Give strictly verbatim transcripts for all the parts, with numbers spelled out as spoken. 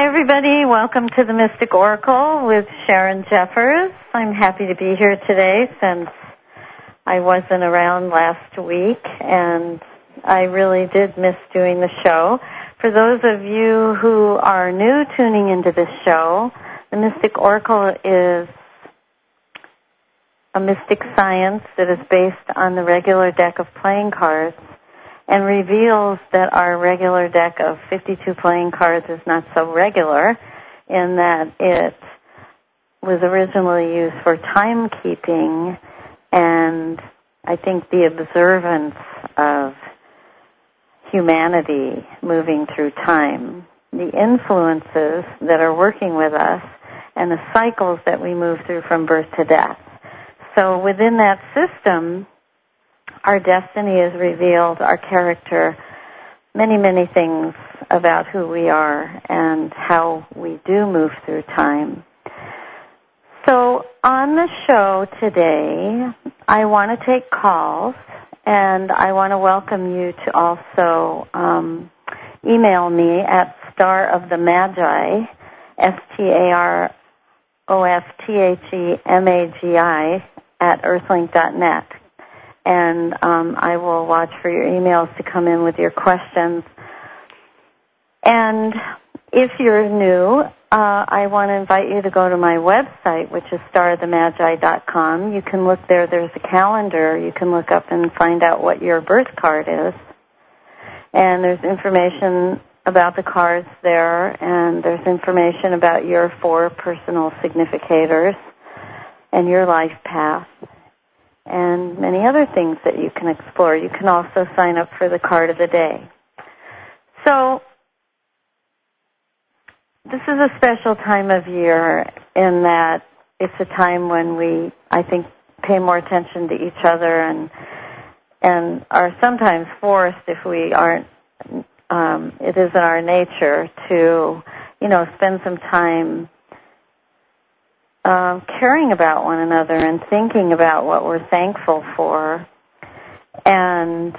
Hi, everybody. Welcome to the Mystic Oracle with Sharon Jeffers. I'm happy to be here today since I wasn't around last week, and I really did miss doing the show. For those of you who are new tuning into this show, the Mystic Oracle is a mystic science that is based on the regular deck of playing cards and reveals that our regular deck of fifty-two playing cards is not so regular in that it was originally used for timekeeping and I think the observance of humanity moving through time, the influences that are working with us, and the cycles that we move through from birth to death. So within that system, our destiny is revealed, our character, many, many things about who we are and how we do move through time. So on the show today, I want to take calls, and I want to welcome you to also um, email me at Star of the Magi, S T A R O F T H E M A G I, at earthlink dot net. And um, I will watch for your emails to come in with your questions. And if you're new, uh, I want to invite you to go to my website, which is star of the magi dot com. You can look there. There's a calendar. You can look up and find out what your birth card is. And there's information about the cards there, and there's information about your four personal significators and your life path, and many other things that you can explore. You can also sign up for the card of the day. So this is a special time of year in that it's a time when we, I think, pay more attention to each other and and are sometimes forced, if we aren't, um, it is in our nature to, you know, spend some time Uh, caring about one another and thinking about what we're thankful for. And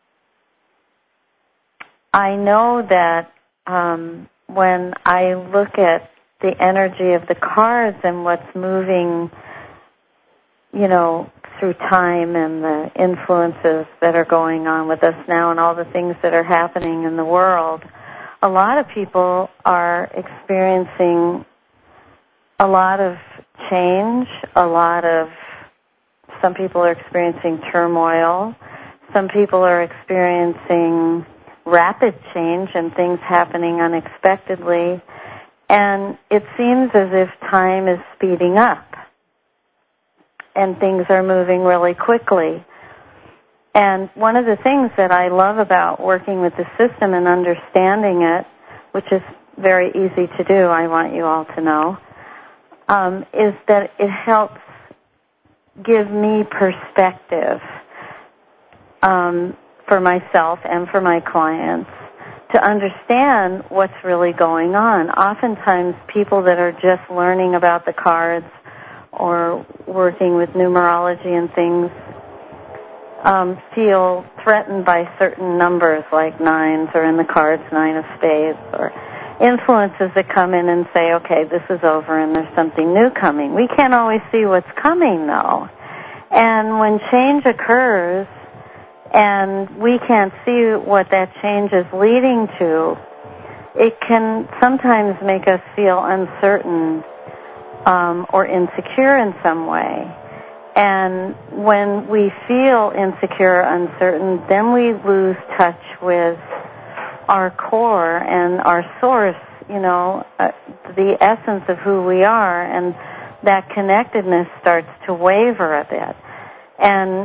I know that um, when I look at the energy of the cards and what's moving, you know, through time and the influences that are going on with us now and all the things that are happening in the world, a lot of people are experiencing a lot of change, a lot of, some people are experiencing turmoil, some people are experiencing rapid change and things happening unexpectedly, and it seems as if time is speeding up and things are moving really quickly. And one of the things that I love about working with the system and understanding it, which is very easy to do, I want you all to know, Um, is that it helps give me perspective um, for myself and for my clients to understand what's really going on. Oftentimes, people that are just learning about the cards or working with numerology and things um, feel threatened by certain numbers like nines, or in the cards, nine of spades, or influences that come in and say, okay, this is over and there's something new coming. We can't always see what's coming, though. And when change occurs and we can't see what that change is leading to, it can sometimes make us feel uncertain um, or insecure in some way. And when we feel insecure or uncertain, then we lose touch with our core and our source, you know, uh, the essence of who we are, and that connectedness starts to waver a bit. And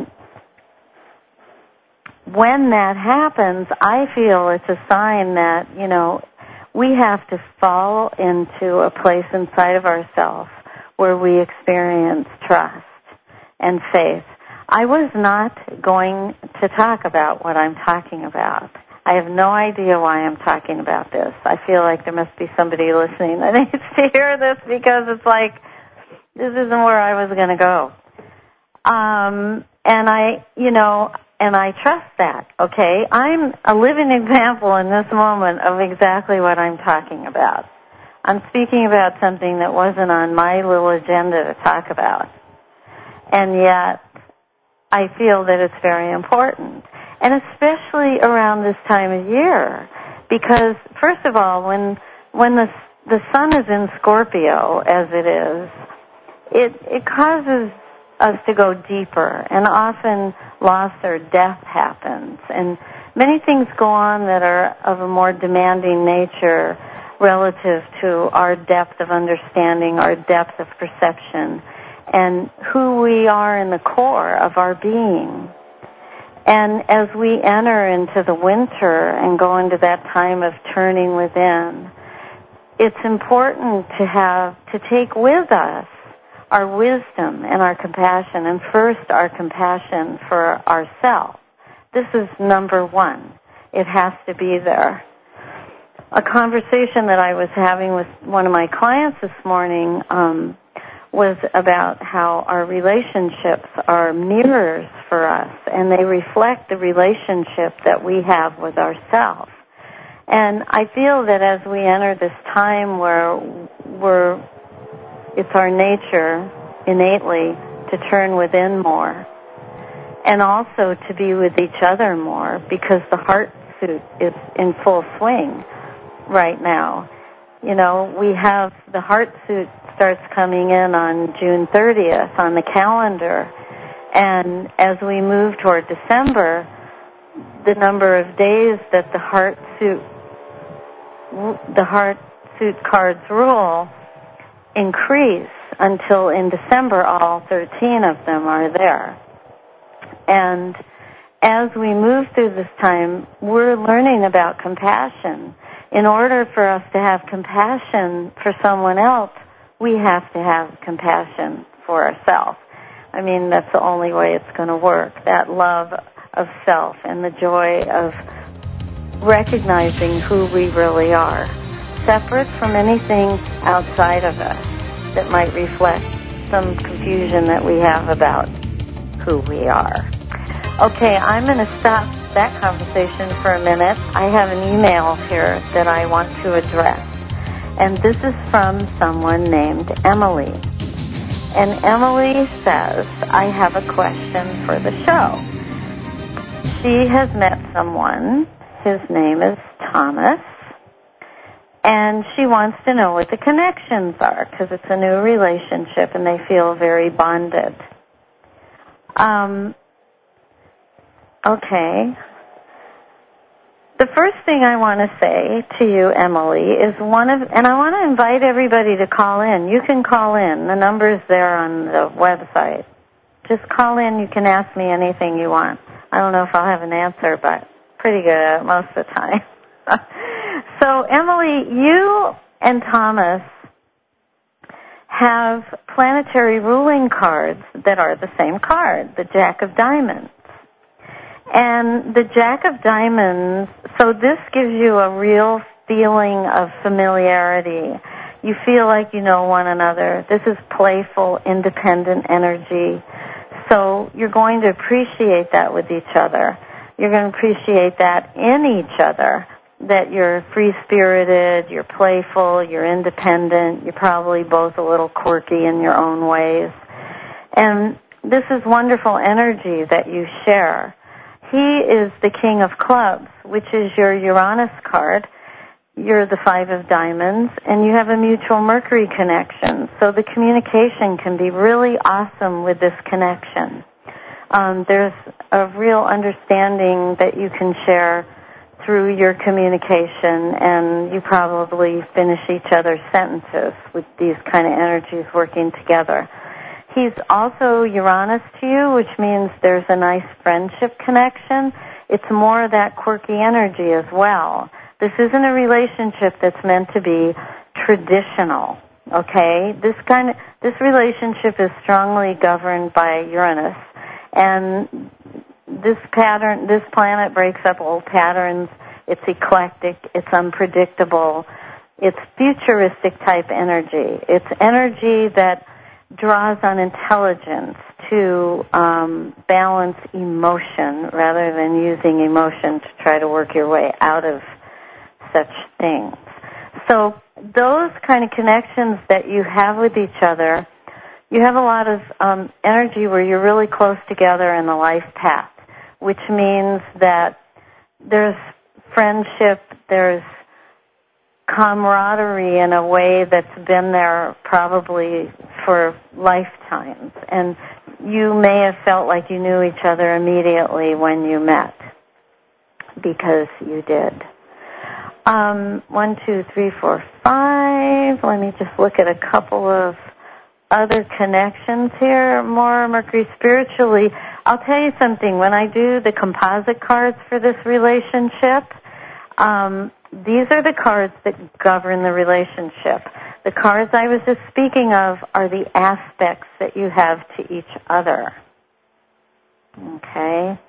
when that happens, I feel it's a sign that, you know, we have to fall into a place inside of ourselves where we experience trust and faith. I was not going to talk about what I'm talking about. I have no idea why I'm talking about this. I feel like there must be somebody listening that needs to hear this, because it's like, this isn't where I was going to go. Um, and I, you know, and I trust that, okay? I'm a living example in this moment of exactly what I'm talking about. I'm speaking about something that wasn't on my little agenda to talk about. And yet, I feel that it's very important. And especially around this time of year. Because, first of all, when when the the sun is in Scorpio, as it is, it it causes us to go deeper, and often loss or death happens. And many things go on that are of a more demanding nature relative to our depth of understanding, our depth of perception, and who we are in the core of our being. And as we enter into the winter and go into that time of turning within, it's important to have, to take with us our wisdom and our compassion, and first our compassion for ourselves. This is number one. It has to be there. A conversation that I was having with one of my clients this morning um, was about how our relationships are mirrors for us, and they reflect the relationship that we have with ourselves. And I feel that as we enter this time where we're, it's our nature innately to turn within more, and also to be with each other more, because the heart suit is in full swing right now. You know, we have the heart suit starts coming in on June thirtieth on the calendar, and as we move toward December, the number of days that the heart suit the heart suit cards rule increase until in December all thirteen of them are there. And as we move through this time, we're learning about compassion. In order for us to have compassion for someone else, we have to have compassion for ourselves. I mean, that's the only way it's going to work, that love of self and the joy of recognizing who we really are, separate from anything outside of us that might reflect some confusion that we have about who we are. Okay, I'm going to stop that conversation for a minute. I have an email here that I want to address. And this is from someone named Emily. And Emily says, I have a question for the show. She has met someone. His name is Thomas. And she wants to know what the connections are, because it's a new relationship and they feel very bonded. Um, okay. The first thing I want to say to you, Emily, is one of, and I want to invite everybody to call in. You can call in. The number's there on the website. Just call in. You can ask me anything you want. I don't know if I'll have an answer, but pretty good at it most of the time. So, Emily, you and Thomas have planetary ruling cards that are the same card, the Jack of Diamonds. And the Jack of Diamonds, so this gives you a real feeling of familiarity. You feel like you know one another. This is playful, independent energy. So you're going to appreciate that with each other. You're going to appreciate that in each other, that you're free-spirited, you're playful, you're independent, you're probably both a little quirky in your own ways. And this is wonderful energy that you share. He is the King of Clubs, which is your Uranus card. You're the Five of Diamonds, and you have a mutual Mercury connection. So the communication can be really awesome with this connection. Um, there's a real understanding that you can share through your communication, and you probably finish each other's sentences with these kind of energies working together. He's also Uranus to you, which means there's a nice friendship connection. It's more of that quirky energy as well. This isn't a relationship that's meant to be traditional, okay? This kind of, this relationship is strongly governed by Uranus, and this pattern, this planet breaks up old patterns. It's eclectic. It's unpredictable. It's futuristic type energy. It's energy that draws on intelligence to um, balance emotion rather than using emotion to try to work your way out of such things. So those kind of connections that you have with each other, you have a lot of um, energy where you're really close together in the life path, which means that there's friendship, there's camaraderie in a way that's been there probably for lifetimes. And you may have felt like you knew each other immediately when you met, because you did. Um, one, two, three, four, five. Let me just look at a couple of other connections here. More Mercury spiritually. I'll tell you something. When I do the composite cards for this relationship, um, these are the cards that govern the relationship. The cards I was just speaking of are the aspects that you have to each other. Okay?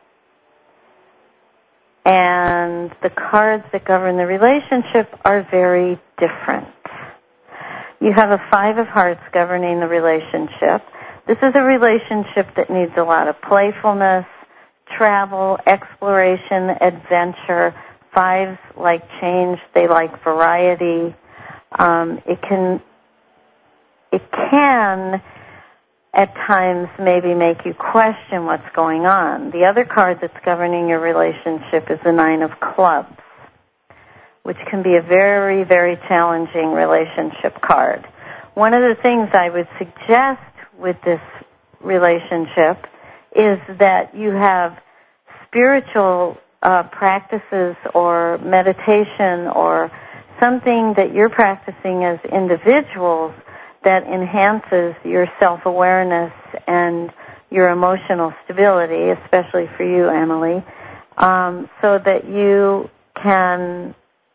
And the cards that govern the relationship are very different. You have a Five of Hearts governing the relationship. This is a relationship that needs a lot of playfulness, travel, exploration, adventure. Fives like change. They like variety. Um, it can, it can at times maybe make you question what's going on. The other card that's governing your relationship is the Nine of Clubs, which can be a very, very challenging relationship card. One of the things I would suggest with this relationship is that you have spiritual uh, practices or meditation or something that you're practicing as individuals that enhances your self-awareness and your emotional stability, especially for you, Emily, um, so that you can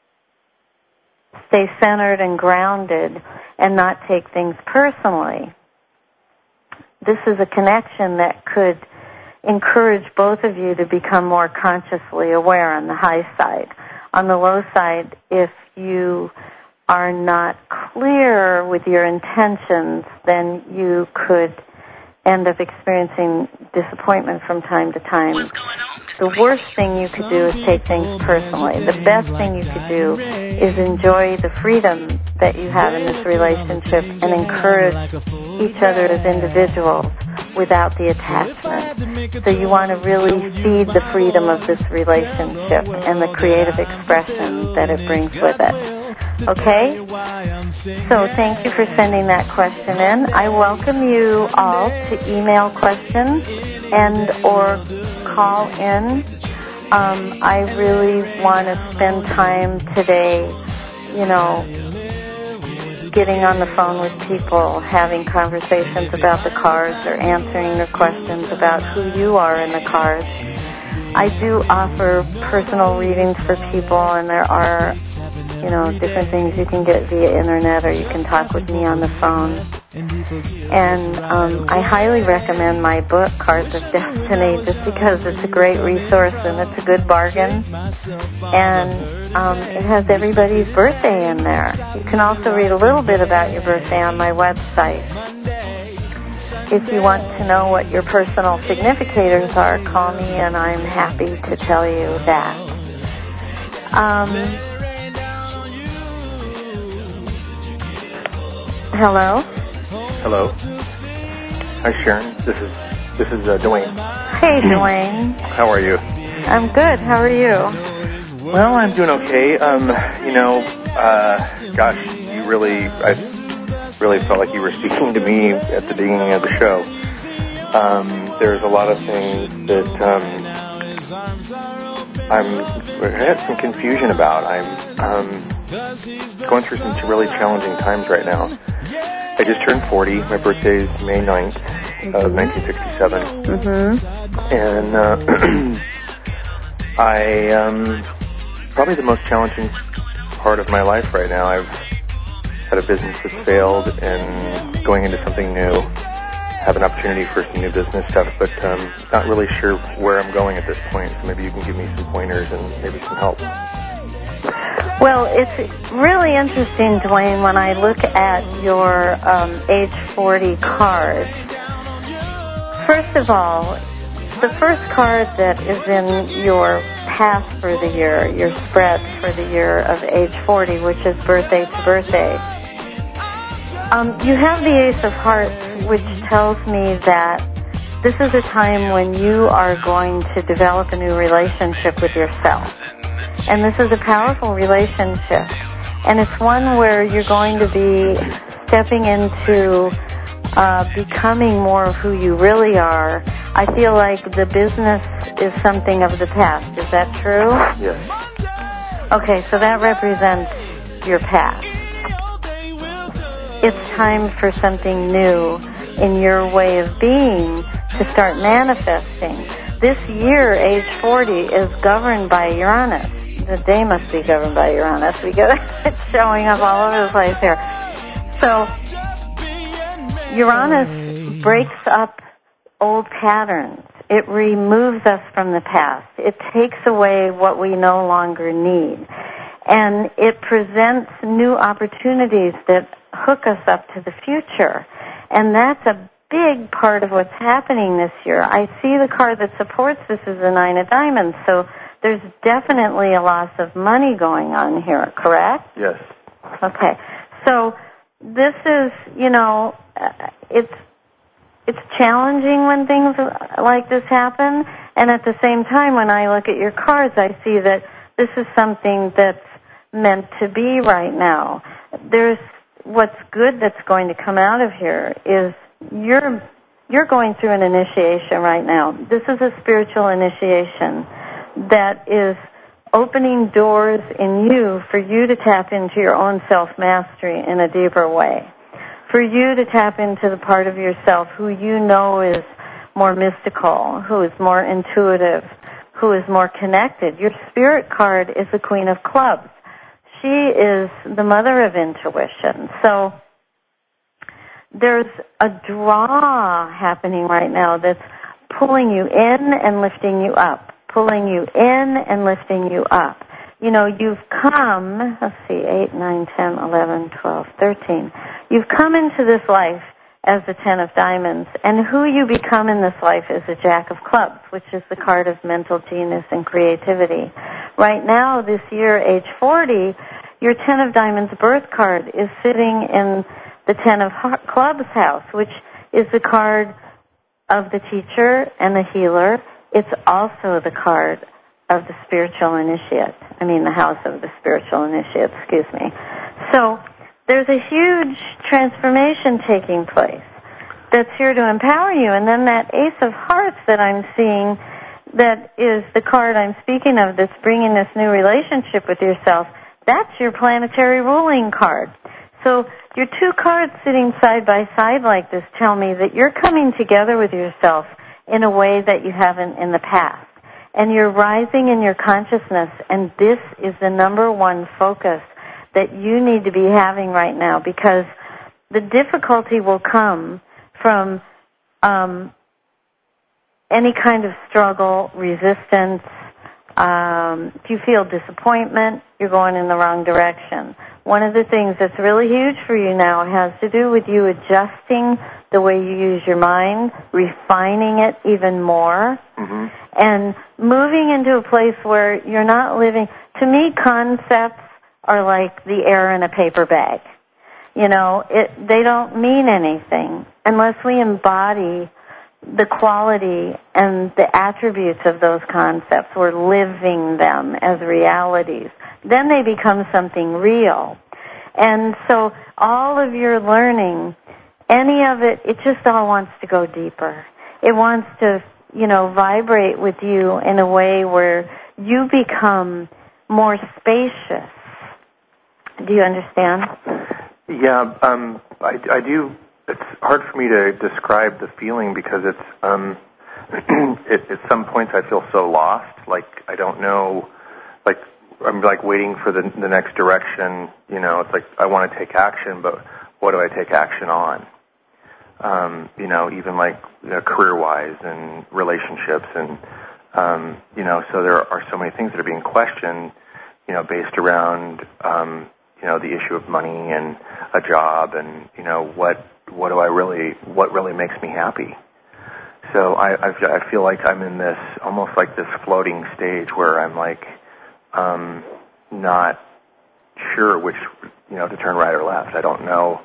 stay centered and grounded and not take things personally. This is a connection that could encourage both of you to become more consciously aware on the high side. On the low side, if you are not clear with your intentions, then you could end up experiencing disappointment from time to time. The worst thing you could do is take things personally. The best thing you could do is enjoy the freedom that you have in this relationship and encourage each other as individuals without the attachment. So you want to really feed the freedom of this relationship and the creative expression that it brings with it. Okay? So thank you for sending that question in. I welcome you all to email questions and or call in. Um, I really want to spend time today, you know, getting on the phone with people, having conversations about the cards or answering their questions about who you are in the cards. I do offer personal readings for people, and there are, you know, different things you can get via internet, or you can talk with me on the phone. And um, I highly recommend my book, Cards of Destiny, just because it's a great resource and it's a good bargain. And um, it has everybody's birthday in there. You can also read a little bit about your birthday on my website. If you want to know what your personal significators are, call me and I'm happy to tell you that. Um, hello? Hello. Hi, Sharon. This is this is uh, Dwayne. Hey, Dwayne. How are you? I'm good. How are you? Well, I'm doing okay. Um, you know, uh, gosh, you really, I really felt like you were speaking to me at the beginning of the show. Um, there's a lot of things that um, I'm I have some confusion about. I'm um, going through some really challenging times right now. I just turned forty. My birthday is May ninth of nineteen sixty-seven. Mm-hmm. And uh, I, um, probably the most challenging part of my life right now. I've had a business that's failed and going into something new. Have an opportunity for some new business stuff, but um, not really sure where I'm going at this point. So maybe you can give me some pointers and maybe some help. Well, it's really interesting, Dwayne, when I look at your um, age forty card. First of all, the first card that is in your path for the year, your spread for the year of age forty, which is birthday to birthday. Um, you have the Ace of Hearts, which tells me that this is a time when you are going to develop a new relationship with yourself. And this is a powerful relationship. And it's one where you're going to be stepping into uh, becoming more of who you really are. I feel like the business is something of the past. Is that true? Yes. Okay, so that represents your past. It's time for something new in your way of being to start manifesting. This year, age forty, is governed by Uranus. The day must be governed by Uranus. We get it showing up all over the place here. So Uranus breaks up old patterns. It removes us from the past. It takes away what we no longer need. And it presents new opportunities that hook us up to the future. And that's a big part of what's happening this year. I see the card that supports this is the Nine of Diamonds, so there's definitely a loss of money going on here, correct? Yes. Okay. So this is, you know, it's it's challenging when things like this happen, and at the same time, when I look at your cards, I see that this is something that's meant to be right now. There's what's good that's going to come out of here is you're you're going through an initiation right now. This is a spiritual initiation that is opening doors in you for you to tap into your own self-mastery in a deeper way, for you to tap into the part of yourself who you know is more mystical, who is more intuitive, who is more connected. Your spirit card is the Queen of Clubs. She is the mother of intuition. So there's a draw happening right now that's pulling you in and lifting you up, pulling you in and lifting you up. You know, you've come, let's see, eight, nine, ten, eleven, twelve, thirteen. You've come into this life as the Ten of Diamonds, and who you become in this life is the Jack of Clubs, which is the card of mental genius and creativity. Right now, this year, age forty, your Ten of Diamonds birth card is sitting in the Ten of Clubs house, which is the card of the teacher and the healer. It's also the card of the spiritual initiate. I mean, the house of the spiritual initiate, excuse me. So there's a huge transformation taking place that's here to empower you. And then that Ace of Hearts that I'm seeing, that is the card I'm speaking of that's bringing this new relationship with yourself, that's your planetary ruling card. So your two cards sitting side by side like this tell me that you're coming together with yourself in a way that you haven't in the past. And you're rising in your consciousness, and this is the number one focus that you need to be having right now, because the difficulty will come from um, any kind of struggle, resistance. Um, if you feel disappointment, you're going in the wrong direction. One of the things that's really huge for you now has to do with you adjusting the way you use your mind, refining it even more, mm-hmm. and moving into a place where you're not living. To me, concepts are like the air in a paper bag. You know, it, they don't mean anything unless we embody the quality and the attributes of those concepts. We're living them as realities. Then they become something real. And so all of your learning, any of it, it just all wants to go deeper. It wants to, you know, vibrate with you in a way where you become more spacious. Do you understand? Yeah, um, I, I do. It's hard for me to describe the feeling because it's, um, it, at some points I feel so lost, like I don't know, like I'm like waiting for the, the next direction. You know, it's like I want to take action, but what do I take action on? Um, you know, even like you know, career-wise and relationships, and um, you know, so there are so many things that are being questioned. You know, based around um, you know the issue of money and a job, and you know what what do I really what really makes me happy. so I, I I feel like I'm in this, almost like this floating stage where I'm like um, not sure which, you know, to turn right or left. I don't know.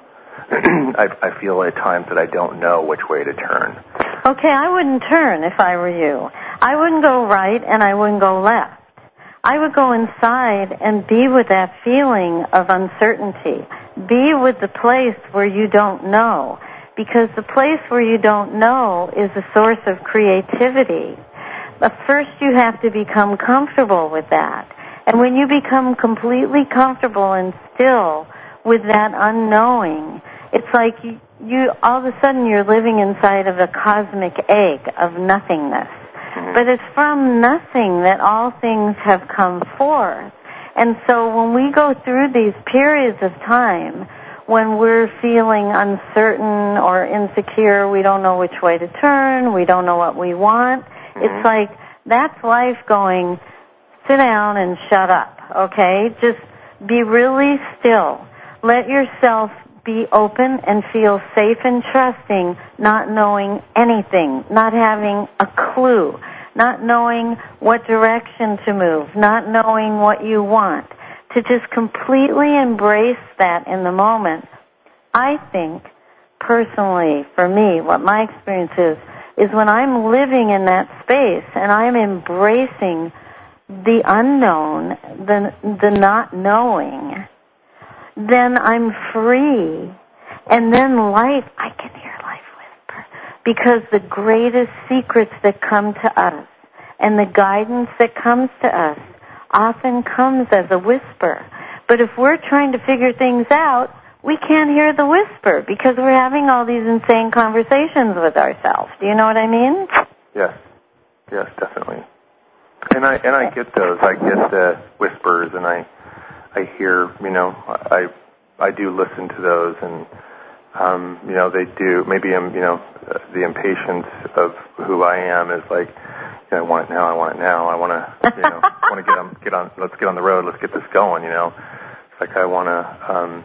I, I feel at times that I don't know which way to turn. Okay, I wouldn't turn if I were you. I wouldn't go right and I wouldn't go left. I would go inside and be with that feeling of uncertainty. Be with the place where you don't know. Because the place where you don't know is a source of creativity. But first you have to become comfortable with that. And when you become completely comfortable and still with that unknowing, it's like you, you all of a sudden you're living inside of a cosmic egg of nothingness. Mm-hmm. But it's from nothing that all things have come forth. And so when we go through these periods of time, when we're feeling uncertain or insecure, we don't know which way to turn, we don't know what we want, mm-hmm. It's like that's life going, sit down and shut up, okay? Just be really still. Let yourself be open and feel safe and trusting, not knowing anything, not having a clue, not knowing what direction to move, not knowing what you want. To just completely embrace that in the moment. I think, personally, for me, what my experience is, is when I'm living in that space and I'm embracing the unknown, the, the not knowing, then I'm free. And then life, I can hear life whisper. Because the greatest secrets that come to us and the guidance that comes to us often comes as a whisper. But if we're trying to figure things out, we can't hear the whisper because we're having all these insane conversations with ourselves. Do you know what I mean? Yes. Yes, definitely. And I and I get those. I get the whispers, and I I hear, you know, I I do listen to those, and um, you know, they do. Maybe I'm, you know, the impatience of who I am is like, I want it now. I want it now. I want to, you know, want to get on, get on. Let's get on the road. Let's get this going. You know, it's like I want to. Um,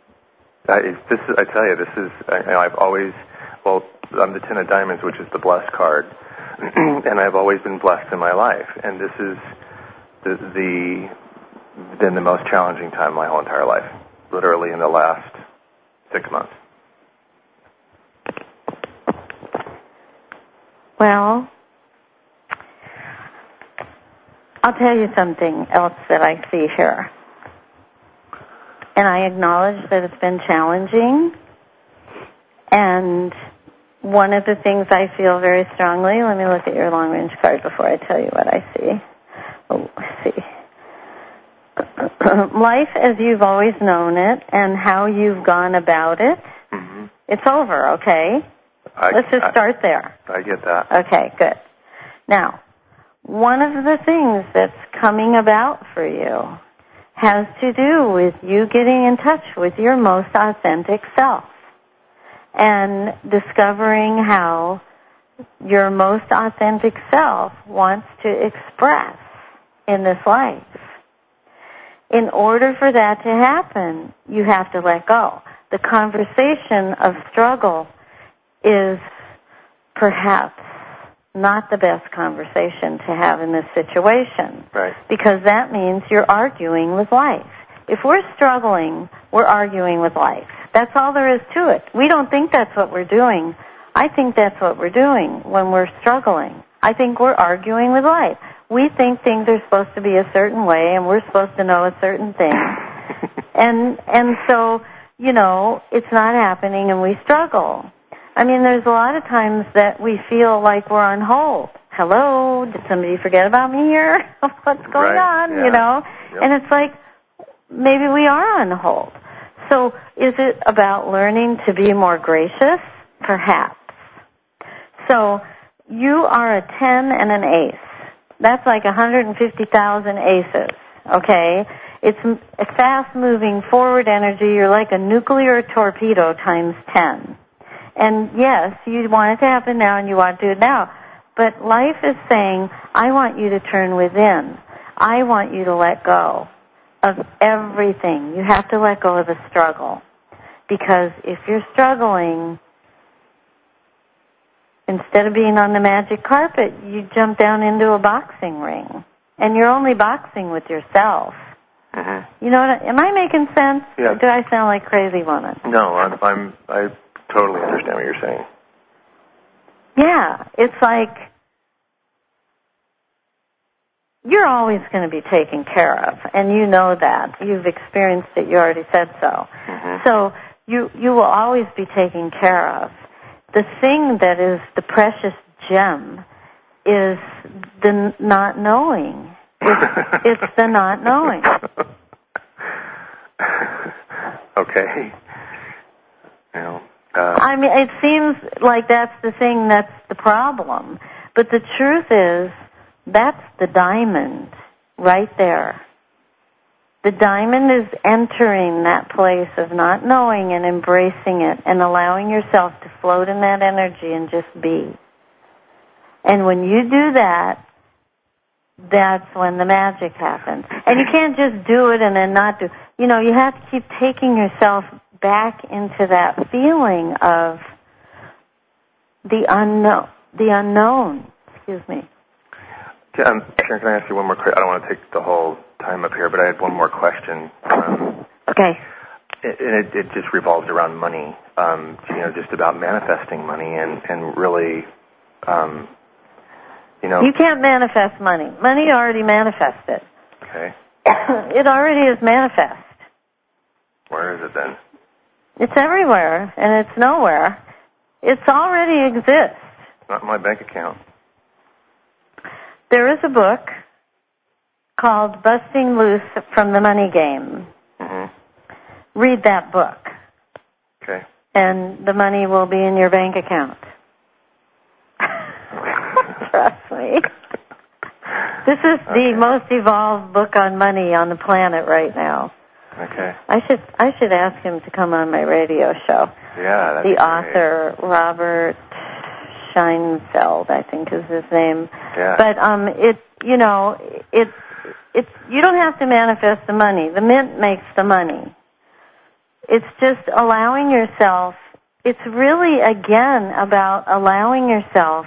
I, this is, I tell you, this is. I, I've always. Well, I'm the Ten of Diamonds, which is the blessed card, and I've always been blessed in my life. And this is the, the been the most challenging time of my whole entire life, literally in the last six months. Well, I'll tell you something else that I see here. And I acknowledge that it's been challenging. And one of the things I feel very strongly, let me look at your long-range card before I tell you what I see. Oh, I see. Life as you've always known it and how you've gone about it, mm-hmm. It's over, okay? I, Let's just start there. I get that. Okay, good. Now, one of the things that's coming about for you has to do with you getting in touch with your most authentic self and discovering how your most authentic self wants to express in this life. In order for that to happen, you have to let go. The conversation of struggle is perhaps not the best conversation to have in this situation. Right. Because that means you're arguing with life. If we're struggling, we're arguing with life. That's all there is to it. We don't think that's what we're doing. I think that's what we're doing when we're struggling. I think we're arguing with life. We think things are supposed to be a certain way and we're supposed to know a certain thing. and and so, you know, it's not happening and we struggle. I mean, there's a lot of times that we feel like we're on hold. Hello, did somebody forget about me here? What's going right, on, yeah. you know? Yep. And it's like, maybe we are on hold. So is it about learning to be more gracious? Perhaps. So you are a ten and an ace. That's like one hundred fifty thousand aces, okay? It's a fast-moving forward energy. You're like a nuclear torpedo times ten. And yes, you want it to happen now and you want to do it now. But life is saying, I want you to turn within. I want you to let go of everything. You have to let go of the struggle. Because if you're struggling, instead of being on the magic carpet, you jump down into a boxing ring. And you're only boxing with yourself. Mm-hmm. You know what? Am I making sense? Yeah. Or do I sound like a crazy woman? No, I'm, I'm, I totally understand what you're saying. Yeah, it's like you're always going to be taken care of, and you know that. You've experienced it. You already said so. Mm-hmm. So you you will always be taken care of. The thing that is the precious gem is the n- not knowing. It's, it's the not knowing. Okay. You know, uh, I mean, it seems like that's the thing that's the problem. But the truth is, that's the diamond right there. The diamond is entering that place of not knowing and embracing it and allowing yourself to float in that energy and just be. And when you do that, that's when the magic happens. And you can't just do it and then not do. You know, you have to keep taking yourself back into that feeling of the unknown. The unknown. Excuse me. Um, Sharon, can I ask you one more question? I don't want to take the whole time up here, but I had one more question. Um, okay. And it, it just revolves around money, um, you know, just about manifesting money and, and really, um, you know. You can't manifest money. Money already manifested. Okay. It already is manifest. Where is it then? It's everywhere, and it's nowhere. It's already exists. Not in my bank account. There is a book called Busting Loose from the Money Game. Mm-hmm. Read that book. Okay. And the money will be in your bank account. Trust me. This is Okay. the most evolved book on money on the planet right now. Okay. I should I should ask him to come on my radio show. Yeah, that's the great. author, Robert Scheinfeld, I think is his name. Yeah. But um, it you know it it's you don't have to manifest the money. The mint makes the money. It's just allowing yourself. It's really again about allowing yourself.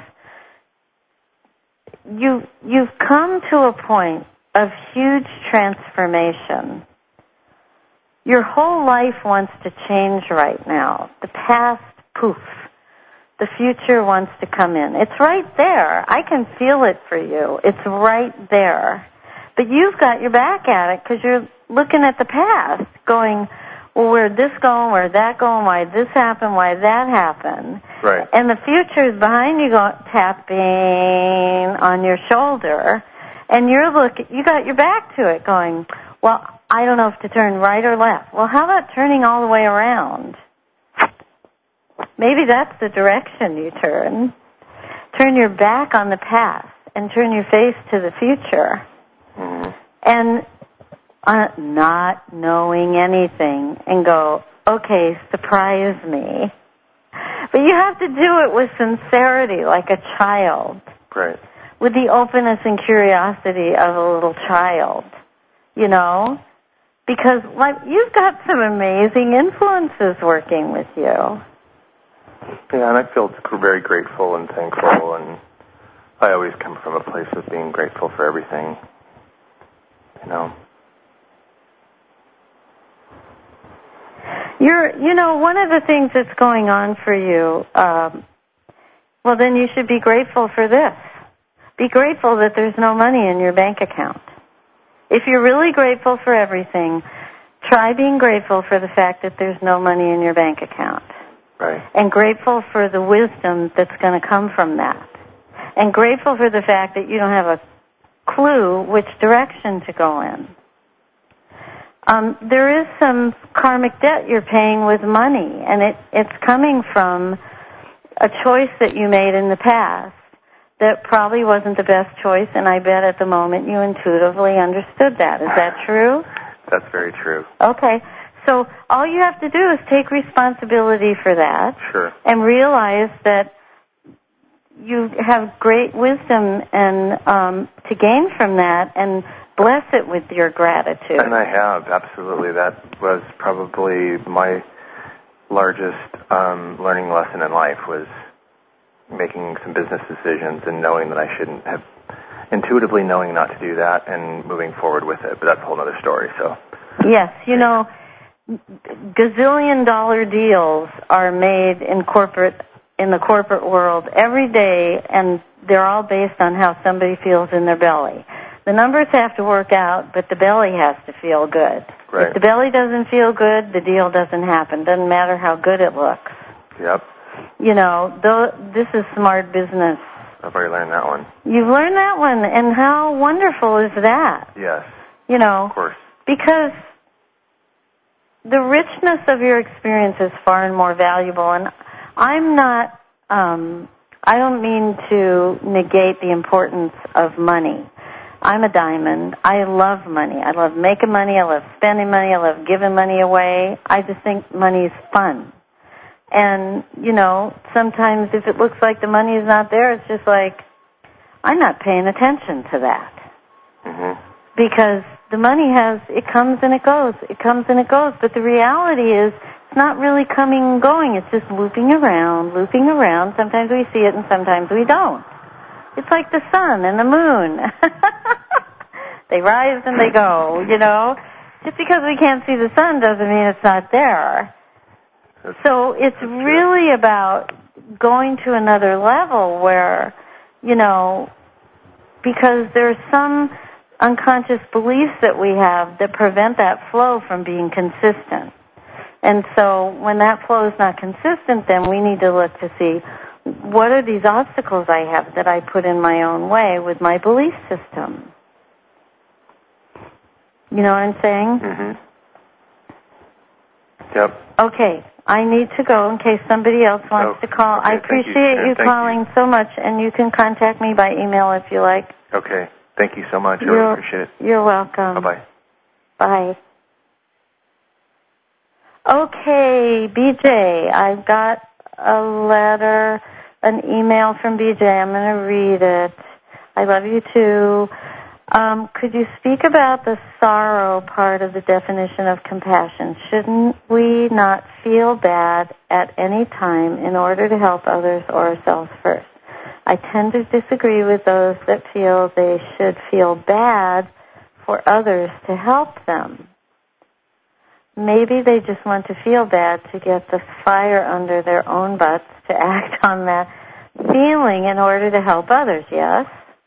You you've come to a point of huge transformation. Your whole life wants to change right now. The past, poof. The future wants to come in. It's right there. I can feel it for you. It's right there. But you've got your back at it because you're looking at the past, going, well, where'd this go, where'd that go, why this happened, why that happened. Right. And the future is behind you, going, tapping on your shoulder, and you're looking, you got your back to it, going, well, I don't know if to turn right or left. Well, how about turning all the way around? Maybe that's the direction you turn. Turn your back on the past and turn your face to the future. Mm-hmm. And uh, not knowing anything and go, okay, surprise me. But you have to do it with sincerity, like a child. Right. With the openness and curiosity of a little child, you know? Because like you've got some amazing influences working with you. Yeah, and I feel very grateful and thankful, and I always come from a place of being grateful for everything, you know. You're, you know, one of the things that's going on for you, um, well, then you should be grateful for this. Be grateful that there's no money in your bank account. If you're really grateful for everything, try being grateful for the fact that there's no money in your bank account. Right. And grateful for the wisdom that's going to come from that. And grateful for the fact that you don't have a clue which direction to go in. Um, there is some karmic debt you're paying with money, and it, it's coming from a choice that you made in the past that probably wasn't the best choice, and I bet at the moment you intuitively understood that. Is that true? That's very true. Okay. So all you have to do is take responsibility for that. Sure. And realize that you have great wisdom and um, to gain from that, and bless it with your gratitude. And I have, absolutely. That was probably my largest um, learning lesson in life was, making some business decisions and knowing that I shouldn't have, intuitively knowing not to do that and moving forward with it. But that's a whole other story. So yes, you know, gazillion dollar deals are made in corporate in the corporate world every day, and they're all based on how somebody feels in their belly. The numbers have to work out, but the belly has to feel good. Right. If the belly doesn't feel good, the deal doesn't happen. Doesn't matter how good it looks. Yep. You know, though, this is smart business. I've already learned that one. You've learned that one, and how wonderful is that? Yes. You know, of course. Because the richness of your experience is far and more valuable, and I'm not, um, I don't mean to negate the importance of money. I'm a diamond. I love money. I love making money. I love spending money. I love giving money away. I just think money is fun. And, you know, sometimes if it looks like the money is not there, it's just like, I'm not paying attention to that. Mm-hmm. Because the money has, it comes and it goes. It comes and it goes. But the reality is, it's not really coming and going. It's just looping around, looping around. Sometimes we see it and sometimes we don't. It's like the sun and the moon. They rise and they go, you know. Just because we can't see the sun doesn't mean it's not there. That's, so it's really true. About going to another level where, you know, because there's some unconscious beliefs that we have that prevent that flow from being consistent. And so when that flow is not consistent, then we need to look to see, what are these obstacles I have that I put in my own way with my belief system? You know what I'm saying? Mm-hmm. Yep. Okay, I need to go in case somebody else wants oh, to call. Okay, I appreciate you, you calling you. so much, and you can contact me by email if you like. Okay, thank you so much. You're, I really appreciate it. You're welcome. Bye-bye. Bye. Okay, B J, I've got a letter, an email from B J. I'm going to read it. I love you too. Um, could you speak about the sorrow part of the definition of compassion? Shouldn't we not feel bad at any time in order to help others or ourselves first? I tend to disagree with those that feel they should feel bad for others to help them. Maybe they just want to feel bad to get the fire under their own butts to act on that feeling in order to help others, yes?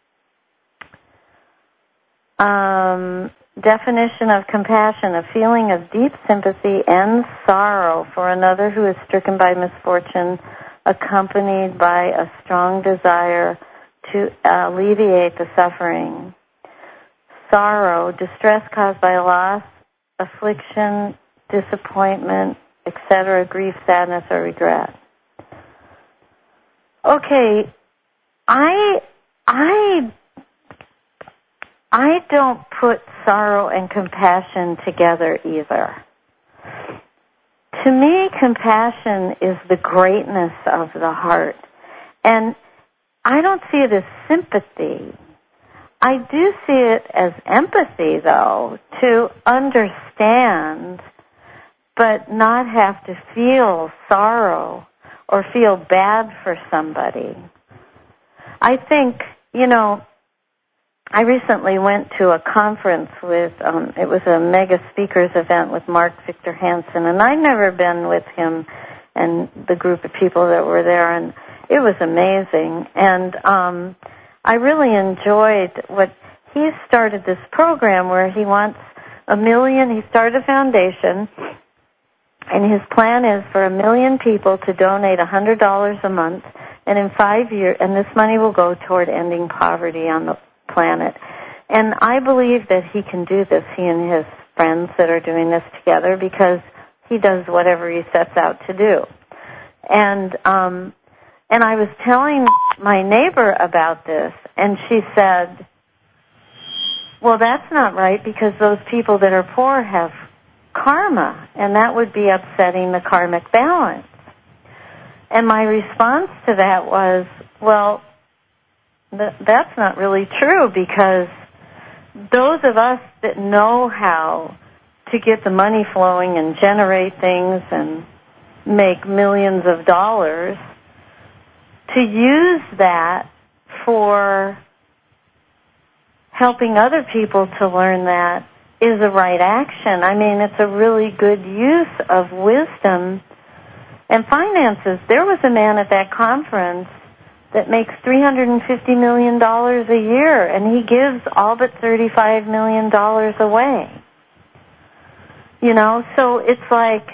Um, definition of compassion, a feeling of deep sympathy and sorrow for another who is stricken by misfortune, accompanied by a strong desire to alleviate the suffering. Sorrow, distress caused by loss, affliction, disappointment, et cetera, grief, sadness, or regret. Okay, I, I, I don't put sorrow and compassion together either. To me, compassion is the greatness of the heart. And I don't see it as sympathy. I do see it as empathy, though, to understand but not have to feel sorrow or feel bad for somebody. I think, you know, I recently went to a conference with, um, it was a mega speakers event with Mark Victor Hansen, and I'd never been with him and the group of people that were there, and it was amazing. And um, I really enjoyed what he started this program where he wants a million, he started a foundation, and his plan is for a million people to donate one hundred dollars a month, and in five years, and this money will go toward ending poverty on the planet. And I believe that he can do this, he and his friends that are doing this together, because he does whatever he sets out to do. And um, and I was telling my neighbor about this, and she said, well, that's not right, because those people that are poor have karma, and that would be upsetting the karmic balance. And my response to that was, well, th- that's not really true, because those of us that know how to get the money flowing and generate things and make millions of dollars, to use that for helping other people to learn that is a right action. I mean, it's a really good use of wisdom and finances. There was a man at that conference that makes three hundred fifty million dollars a year, and he gives all but thirty-five million dollars away. You know, so it's like,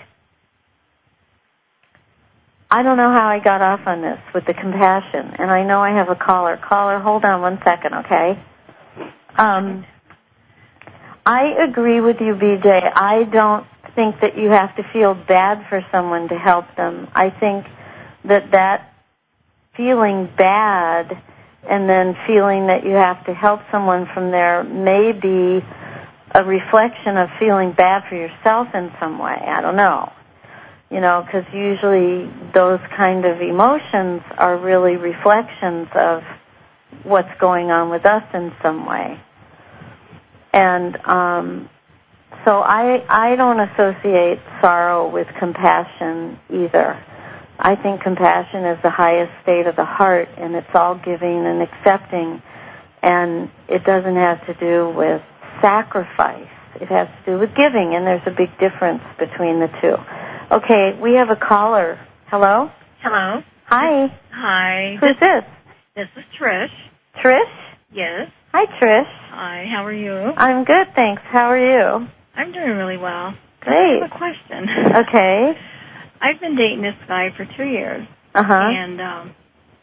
I don't know how I got off on this with the compassion, and I know I have a caller. Caller, hold on one second, okay? Um, I agree with you, B J. I don't think that you have to feel bad for someone to help them. I think that that feeling bad and then feeling that you have to help someone from there may be a reflection of feeling bad for yourself in some way. I don't know. You know, because usually those kind of emotions are really reflections of what's going on with us in some way. And um, so I, I don't associate sorrow with compassion either. I think compassion is the highest state of the heart, and it's all giving and accepting, and it doesn't have to do with sacrifice. It has to do with giving, and there's a big difference between the two. Okay, we have a caller. Hello? Hello. Hi. Hi. Who's this? This is Trish. Trish? Yes. Hi, Trish. Hi, how are you? I'm good, thanks. How are you? I'm doing really well. Great. I have a question. Okay. I've been dating this guy for two years. Uh-huh. And, um,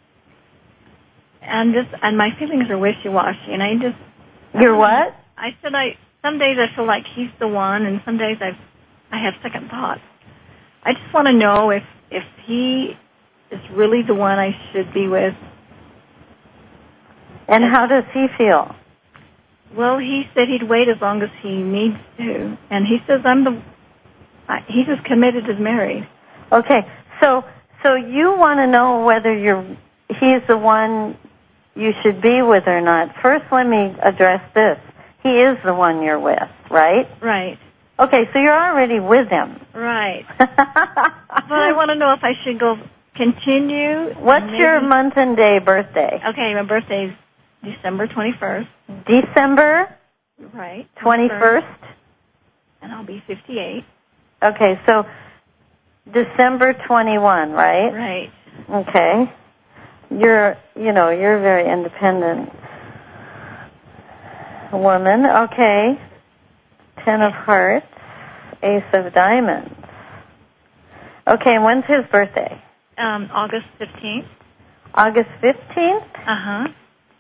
and just, and my feelings are wishy-washy, and I just... You're what? I said I, some days I feel like he's the one, and some days I I have second thoughts. I just want to know if, if he is really the one I should be with. And how does he feel? Well, he said he'd wait as long as he needs to, and he says I'm the, I, he's as committed as married. Okay, so so you want to know whether you're he's the one you should be with or not. First, let me address this. He is the one you're with, right? Right. Okay, so you're already with him. Right. But I want to know if I should go continue. What's maybe... your month and day birthday? Okay, my birthday's December twenty-first. December? Right. twenty-first? And I'll be fifty-eight. Okay, so December twenty-first, right? Right. Okay. You're, you know, you're a very independent woman. Okay. Ten of Hearts, Ace of Diamonds. Okay, and when's his birthday? Um, August fifteenth. August fifteenth? Uh-huh.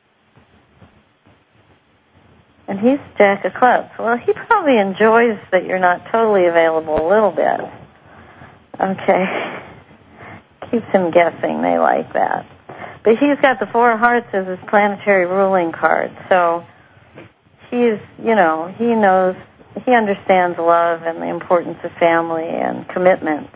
And he's Jack of Clubs. Well, he probably enjoys that you're not totally available a little bit. Okay. Keeps him guessing. They like that. But he's got the Four of Hearts as his planetary ruling card. So he's, you know, he knows, he understands love and the importance of family and commitment.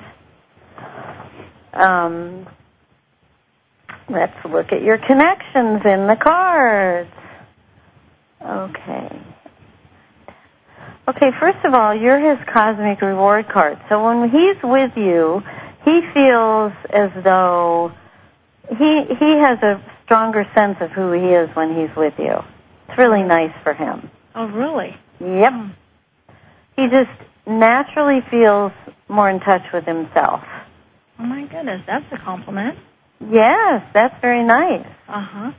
Um, let's look at your connections in the cards. Okay. Okay, first of all, you're his cosmic reward card. So when he's with you, he feels as though he he has a stronger sense of who he is when he's with you. It's really nice for him. Oh, really? Yep. Oh. He just naturally feels more in touch with himself. Oh, my goodness, that's a compliment. Yes, that's very nice. Uh-huh.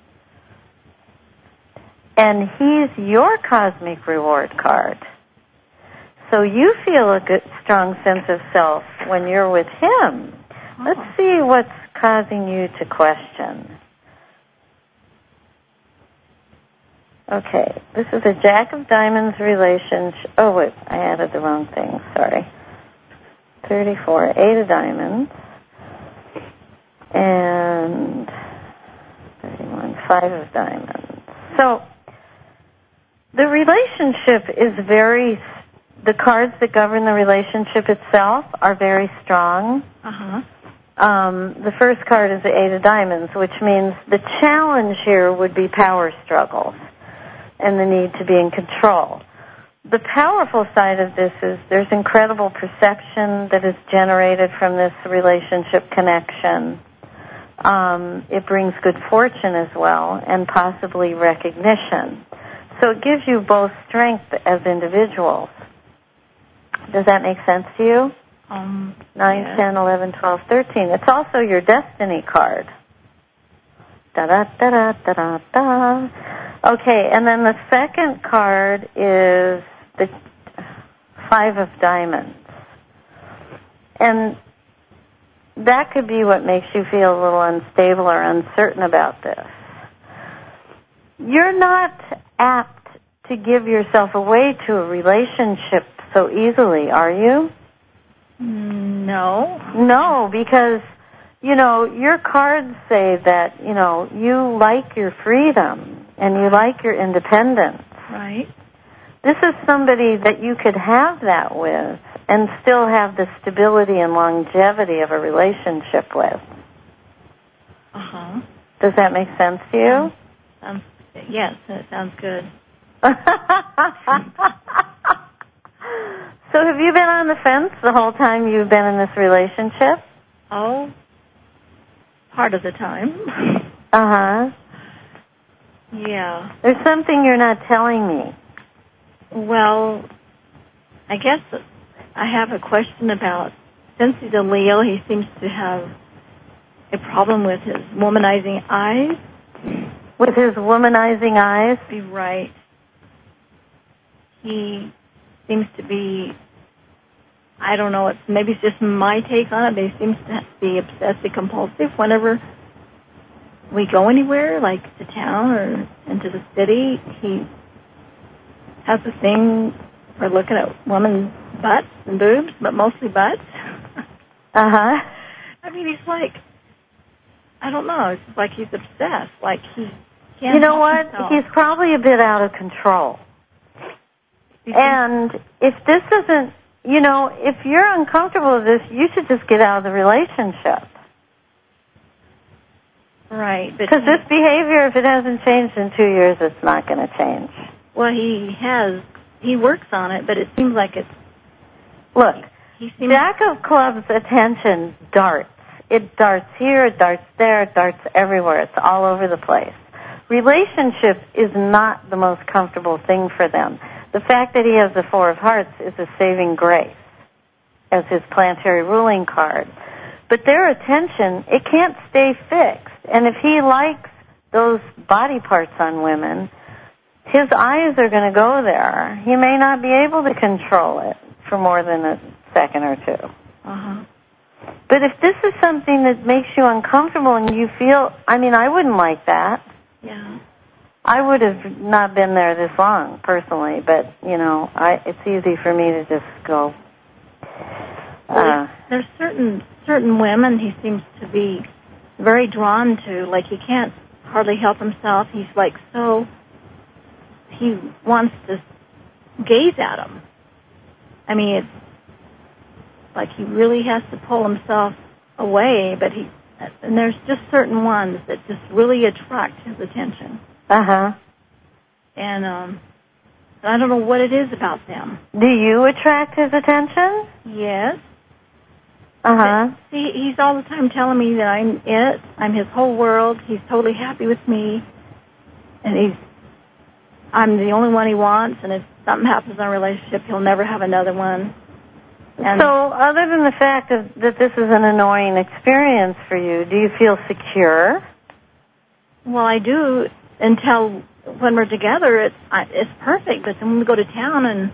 And he's your cosmic reward card. So you feel a good, strong sense of self when you're with him. Oh. Let's see what's causing you to question. Okay, this is a Jack of Diamonds relationship. Oh, wait, I added the wrong thing. Sorry. thirty-four, Eight of Diamonds. And thirty-one, Five of Diamonds. So the relationship is very, the cards that govern the relationship itself are very strong. Uh-huh. Um, the first card is the Eight of Diamonds, which means the challenge here would be power struggles and the need to be in control. The powerful side of this is there's incredible perception that is generated from this relationship connection. Um, it brings good fortune as well, and possibly recognition. So it gives you both strength as individuals. Does that make sense to you? Um, nine, yes. ten, eleven, twelve, thirteen. It's also your destiny card. Da-da-da-da-da-da-da. Okay, and then the second card is the Five of Diamonds. And that could be what makes you feel a little unstable or uncertain about this. You're not apt to give yourself away to a relationship so easily, are you? No. No, because, you know, your cards say that, you know, you like your freedom and you like your independence. Right. This is somebody that you could have that with and still have the stability and longevity of a relationship with. Uh-huh. Does that make sense to you? Um, yes, that sounds good. So have you been on the fence the whole time you've been in this relationship? Oh, part of the time. Uh-huh. Yeah. There's something you're not telling me. Well, I guess I have a question about, since he's a Leo, he seems to have a problem with his womanizing eyes. With his womanizing eyes? Be right. He seems to be, I don't know, it's maybe it's just my take on it, but he seems to be obsessive compulsive whenever we go anywhere, like to town or into the city. He has a thing for looking at women's butts and boobs, but mostly butts. Uh-huh. I mean, he's like, I don't know, it's like he's obsessed, like he can't You know help what? himself. He's probably a bit out of control. And if this isn't, you know, if you're uncomfortable with this, you should just get out of the relationship. Right. Because this behavior, if it hasn't changed in two years, it's not going to change. Well, he has, he works on it, but it seems like it's... Look, he seems, Jack of Clubs' attention darts. It darts here, it darts there, it darts everywhere. It's all over the place. Relationship is not the most comfortable thing for them. The fact that he has the Four of Hearts is a saving grace as his planetary ruling card. But their attention, it can't stay fixed. And if he likes those body parts on women, his eyes are going to go there. He may not be able to control it for more than a second or two. Uh-huh. But if this is something that makes you uncomfortable and you feel, I mean, I wouldn't like that. Yeah. I would have not been there this long, personally, but, you know, I, it's easy for me to just go. Uh, well, there's certain certain women he seems to be very drawn to, like he can't hardly help himself. He's like so, he wants to gaze at them. I mean, it's like he really has to pull himself away, but he, and there's just certain ones that just really attract his attention. Uh-huh. And um, I don't know what it is about them. Do you attract his attention? Yes. Uh-huh. But, see, he's all the time telling me that I'm it, I'm his whole world, he's totally happy with me, and he's, I'm the only one he wants, and if something happens in our relationship, he'll never have another one. And so other than the fact of, that this is an annoying experience for you, do you feel secure? Well, I do. Until when we're together, it's it's perfect. But then when we go to town and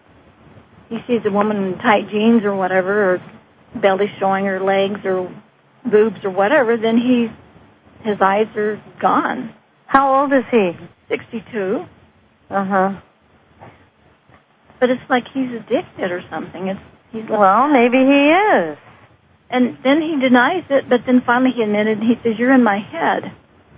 he sees a woman in tight jeans or whatever, or belly showing her legs or boobs or whatever, then he his eyes are gone. How old is he? sixty-two. Uh-huh. But it's like he's addicted or something. It's he's like, well, maybe he is. And then he denies it, but then finally he admitted. He says, "You're in my head."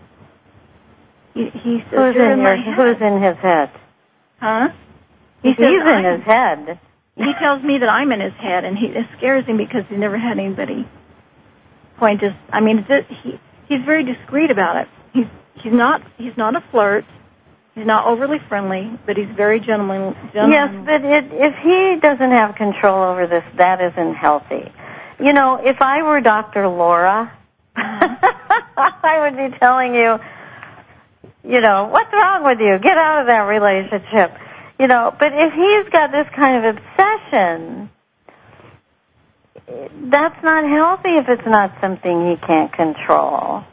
He, he says, who's You're in, in your, my head. Who's in his head? Huh? He He's says, in I'm, his head. He tells me that I'm in his head, and he, it scares him because he's never had anybody point his. I mean, it's, he he's very discreet about it. He's he's not he's not a flirt. He's not overly friendly, but he's very gentleman. gentleman. Yes, but it, if he doesn't have control over this, that isn't healthy. You know, if I were Doctor Laura, I would be telling you, you know, what's wrong with you? Get out of that relationship. You know, but if he's got this kind of obsession, that's not healthy if it's not something he can't control.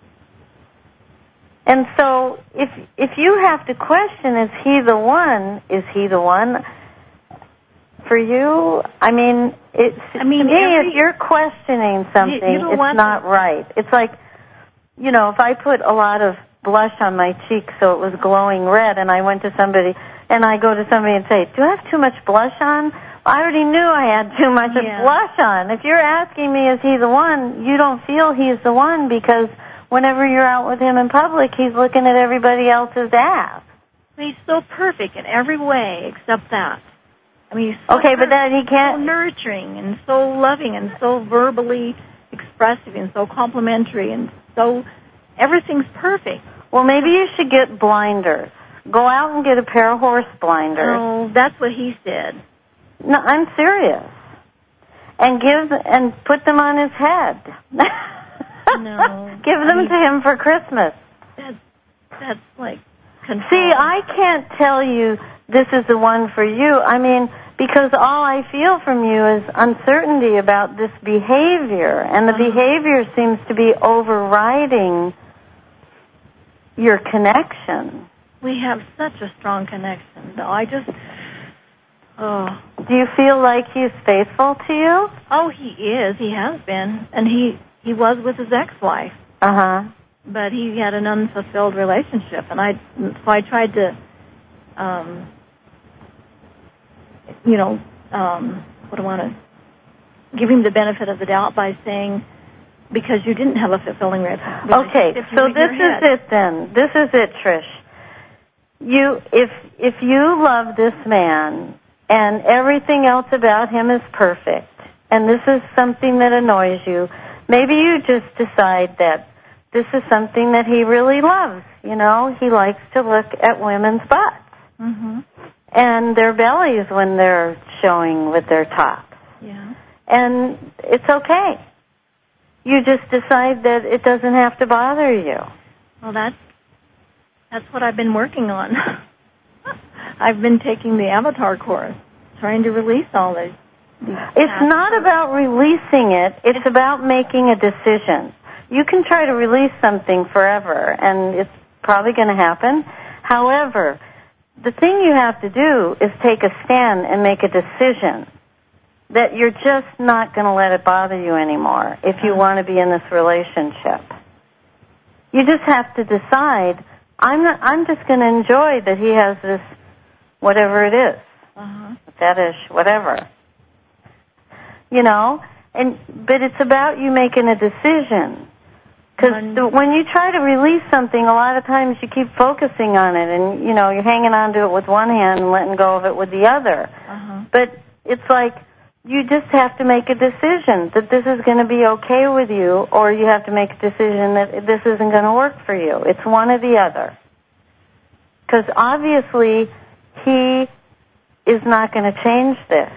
And so if if you have to question, is he the one? Is he the one for you? I mean, it's, I mean, to me, every, if you're questioning something, you, you it's not to... right. It's like, you know, if I put a lot of blush on my cheeks so it was glowing red, and I went to somebody, and I go to somebody and say, do I have too much blush on? Well, I already knew I had too much yeah. of blush on. If you're asking me, is he the one, you don't feel he's the one because whenever you're out with him in public, he's looking at everybody else's ass. He's so perfect in every way except that. I mean, he's so okay, but then he can't... so nurturing and so loving and so verbally expressive and so complimentary and so... Everything's perfect. Well, maybe you should get blinders. Go out and get a pair of horse blinders. Oh, that's what he said. No, I'm serious. And give and put them on his head. No. Give them I mean, to him for Christmas. That's, that's like control. See, I can't tell you this is the one for you. I mean, because all I feel from you is uncertainty about this behavior, and the uh-huh. behavior seems to be overriding your connection. We have such a strong connection, though. I just, oh. Do you feel like he's faithful to you? Oh, he is. He has been. And he, he was with his ex-wife. Uh-huh. But he had an unfulfilled relationship. And I, so I tried to, um, you know, um, what do I want to, give him the benefit of the doubt by saying, because you didn't have a fulfilling relationship. Okay, so this is it then. This is it, Trish. You, if if you love this man and everything else about him is perfect, and this is something that annoys you, maybe you just decide that this is something that he really loves. You know, he likes to look at women's butts mm-hmm. and their bellies when they're showing with their tops. Yeah, and it's okay. You just decide that it doesn't have to bother you. Well, that's that's what I've been working on. I've been taking the Avatar course, trying to release all these. these it's not about releasing it. It's, it's about making a decision. You can try to release something forever, and it's probably going to happen. However, the thing you have to do is take a stand and make a decision that you're just not going to let it bother you anymore if you want to be in this relationship. You just have to decide, I'm not, I'm just going to enjoy that he has this, whatever it is, uh-huh. fetish, whatever. You know, and but it's about you making a decision. Because when you try to release something, a lot of times you keep focusing on it, and, you know, you're hanging on to it with one hand and letting go of it with the other. Uh-huh. But it's like, you just have to make a decision that this is going to be okay with you, or you have to make a decision that this isn't going to work for you. It's one or the other. Because obviously, he is not going to change this.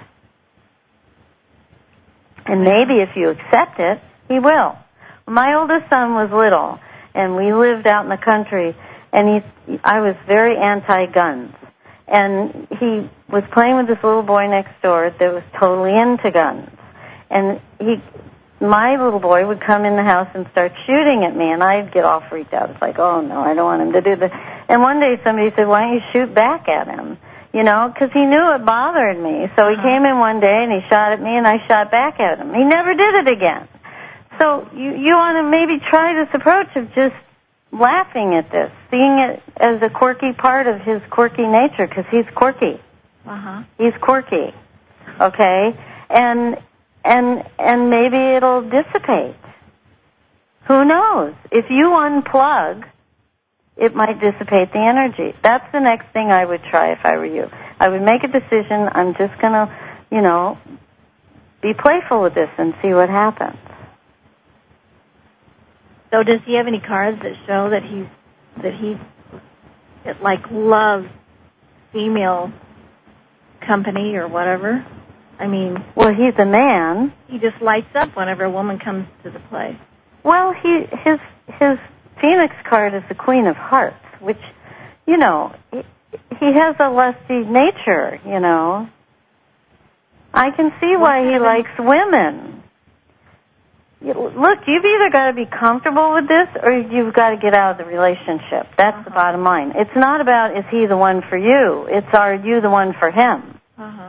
And maybe if you accept it, he will. My oldest son was little, and we lived out in the country, and he, I was very anti-guns. And he was playing with this little boy next door that was totally into guns. And he, my little boy would come in the house and start shooting at me, and I'd get all freaked out. It's like, oh, no, I don't want him to do this. And one day somebody said, why don't you shoot back at him? You know, because he knew it bothered me. So he uh-huh. came in one day, and he shot at me, and I shot back at him. He never did it again. So you, you want to maybe try this approach of just laughing at this, seeing it as a quirky part of his quirky nature, because he's quirky. Uh-huh. He's quirky, okay? And and and maybe it'll dissipate. Who knows? If you unplug, it might dissipate the energy. That's the next thing I would try if I were you. I would make a decision. I'm just going to, you know, be playful with this and see what happens. So does he have any cards that show that he's, that he, that like loves female company or whatever? I mean... Well, he's a man. He just lights up whenever a woman comes to the place. Well, he his his Phoenix card is the Queen of Hearts, which, you know, he, he has a lusty nature, you know. I can see why he likes women. Look, you've either got to be comfortable with this or you've got to get out of the relationship. That's uh-huh. the bottom line. It's not about is he the one for you. It's are you the one for him. Uh-huh.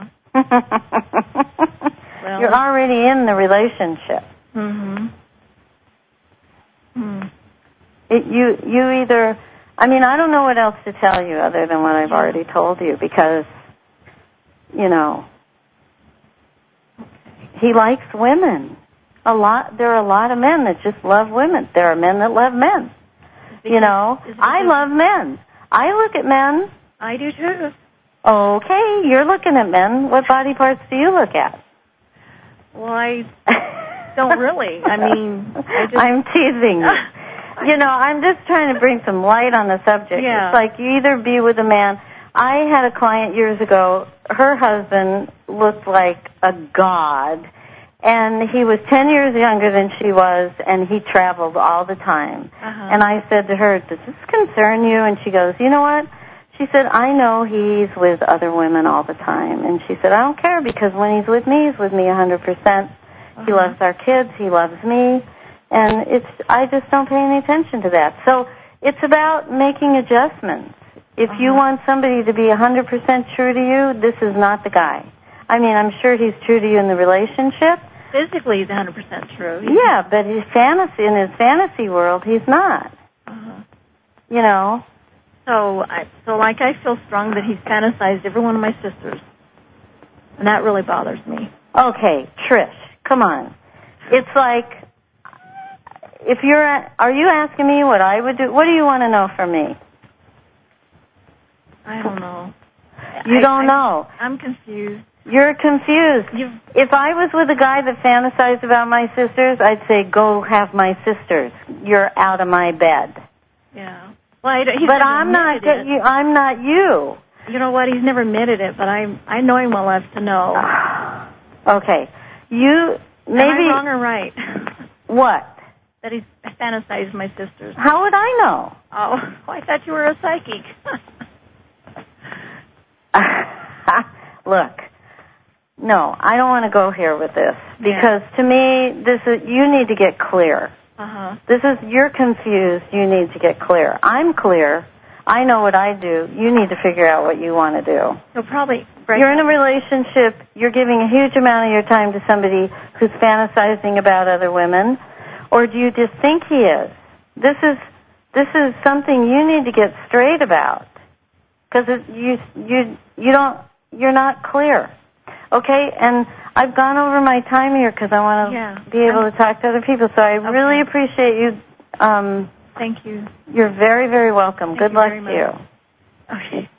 Well, you're already in the relationship. Mm-hmm. Mm. It, you, you either, I mean, I don't know what else to tell you other than what I've yeah. already told you because, you know, he likes women. A lot. There are a lot of men that just love women. There are men that love men. Because, you know, I love men. I look at men. I do too. Okay, you're looking at men. What body parts do you look at? Well, I don't really. I mean, I just... I'm teasing you. You know, I'm just trying to bring some light on the subject. Yeah. It's like you either be with a man. I had a client years ago. Her husband looked like a god. And he was ten years younger than she was, and he traveled all the time. Uh-huh. And I said to her, does this concern you? And she goes, you know what? She said, I know he's with other women all the time. And she said, I don't care because when he's with me, he's with me one hundred percent. Uh-huh. He loves our kids. He loves me. And it's I just don't pay any attention to that. So it's about making adjustments. If uh-huh. you want somebody to be one hundred percent true to you, this is not the guy. I mean, I'm sure he's true to you in the relationship. Physically, he's one hundred percent true. He's yeah, but his fantasy in his fantasy world, he's not. Uh-huh. You know. So, I, so like, I feel strong that he's fantasized every one of my sisters, and that really bothers me. Okay, Trish, come on. It's like, if you're, are you asking me what I would do? What do you want to know from me? I don't know. You I, don't I, know. I'm confused. You're confused. You've, if I was with a guy that fantasized about my sisters, I'd say, go have my sisters. You're out of my bed. Yeah. Well, I, he's but never I'm not. It. You, I'm not you. You know what? He's never admitted it, but I I know him well enough to know. Okay. You maybe. Am I wrong or right? What? That he's fantasized my sisters. How would I know? Oh, I thought you were a psychic. Look, no, I don't want to go here with this because yeah. to me, this is you need to get clear. Uh-huh. This is you're confused. You need to get clear. I'm clear. I know what I do. You need to figure out what you want to do. So probably you're in a relationship. You're giving a huge amount of your time to somebody who's fantasizing about other women, or do you just think he is? This is this is something you need to get straight about because you you you don't you're not clear. Okay, and I've gone over my time here because I want to yeah. be able I'm, to talk to other people. So I okay. really appreciate you. Um, Thank you. You're very, very welcome. Thank Good you luck to much. you. Okay.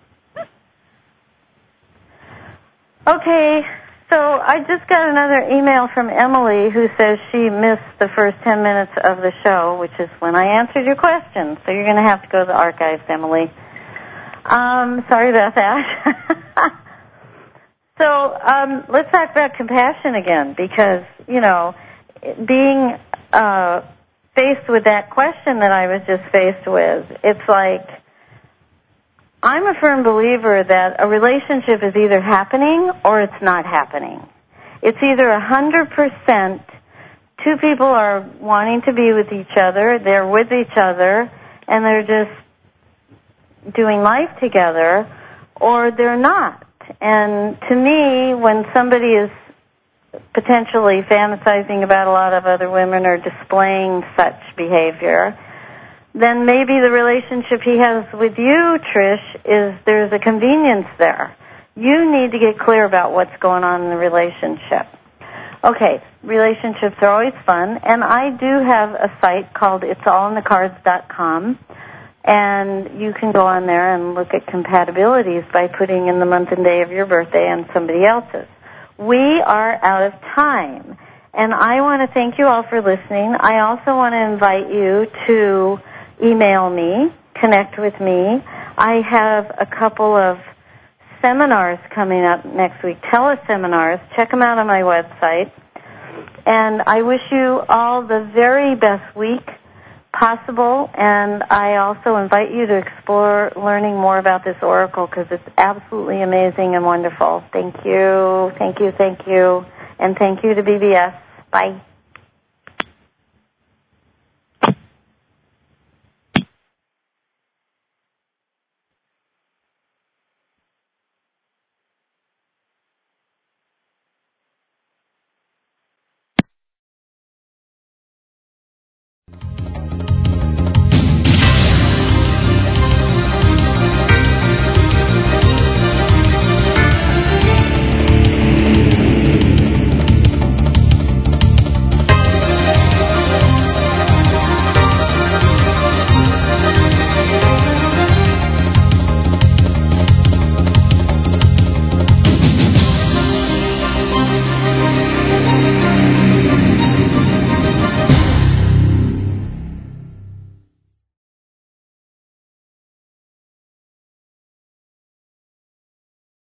Okay, so I just got another email from Emily who says she missed the first ten minutes of the show, which is when I answered your question. So you're going to have to go to the archives, Emily. Um, sorry about that. So um, let's talk about compassion again because, you know, being uh, faced with that question that I was just faced with, it's like I'm a firm believer that a relationship is either happening or it's not happening. It's either one hundred percent two people are wanting to be with each other, they're with each other, and they're just doing life together, or they're not. And to me, when somebody is potentially fantasizing about a lot of other women or displaying such behavior, then maybe the relationship he has with you, Trish, is there's a convenience there. You need to get clear about what's going on in the relationship. Okay, relationships are always fun, and I do have a site called it's all in the cards dot com. And you can go on there and look at compatibilities by putting in the month and day of your birthday and somebody else's. We are out of time. And I want to thank you all for listening. I also want to invite you to email me, connect with me. I have a couple of seminars coming up next week, teleseminars. Check them out on my website. And I wish you all the very best week possible, and I also invite you to explore learning more about this oracle because it's absolutely amazing and wonderful. Thank you, thank you, thank you, and thank you to B B S. Bye.